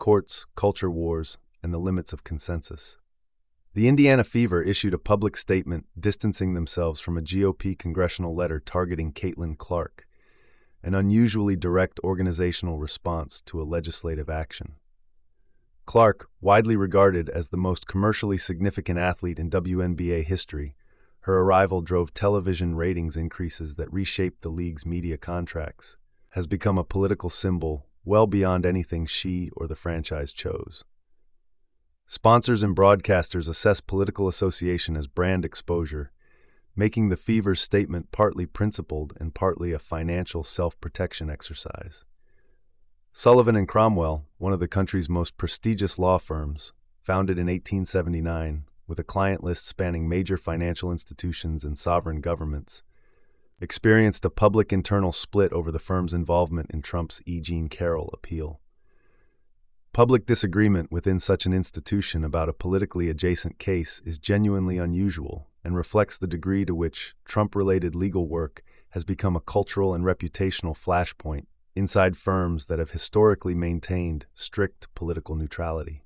courts, culture wars, and the limits of consensus. The Indiana Fever issued a public statement distancing themselves from a GOP congressional letter targeting Caitlin Clark, an unusually direct organizational response to a legislative action. Clark, widely regarded as the most commercially significant athlete in WNBA history, her arrival drove television ratings increases that reshaped the league's media contracts, has become a political symbol well beyond anything she or the franchise chose. Sponsors and broadcasters assess political association as brand exposure, making the Fever's statement partly principled and partly a financial self-protection exercise. Sullivan and Cromwell, one of the country's most prestigious law firms, founded in 1879 with a client list spanning major financial institutions and sovereign governments, experienced a public internal split over the firm's involvement in Trump's E. Jean Carroll appeal. Public disagreement within such an institution about a politically adjacent case is genuinely unusual and reflects the degree to which Trump-related legal work has become a cultural and reputational flashpoint inside firms that have historically maintained strict political neutrality.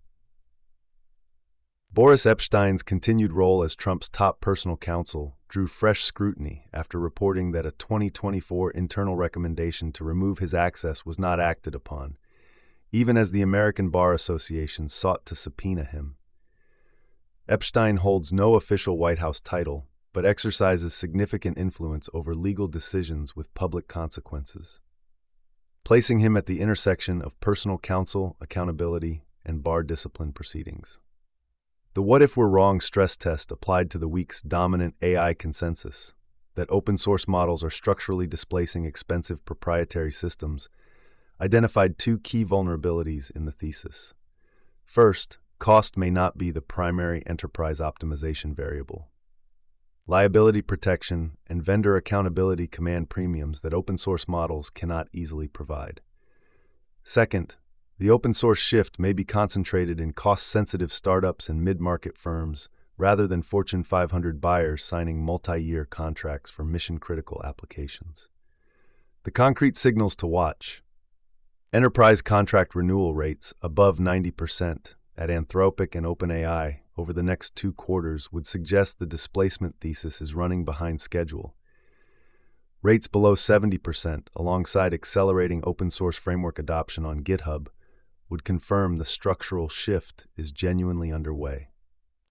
Boris Epstein's continued role as Trump's top personal counsel drew fresh scrutiny after reporting that a 2024 internal recommendation to remove his access was not acted upon, even as the American Bar Association sought to subpoena him. Epstein holds no official White House title, but exercises significant influence over legal decisions with public consequences, placing him at the intersection of personal counsel, accountability, and bar discipline proceedings. The What If We're Wrong stress test applied to the week's dominant AI consensus, that open-source models are structurally displacing expensive proprietary systems, identified two key vulnerabilities in the thesis. First, cost may not be the primary enterprise optimization variable. Liability protection and vendor accountability command premiums that open-source models cannot easily provide. Second, the open-source shift may be concentrated in cost-sensitive startups and mid-market firms rather than Fortune 500 buyers signing multi-year contracts for mission-critical applications. The concrete signals to watch: enterprise contract renewal rates above 90% at Anthropic and OpenAI over the next 2 quarters would suggest the displacement thesis is running behind schedule. Rates below 70% alongside accelerating open-source framework adoption on GitHub would confirm the structural shift is genuinely underway.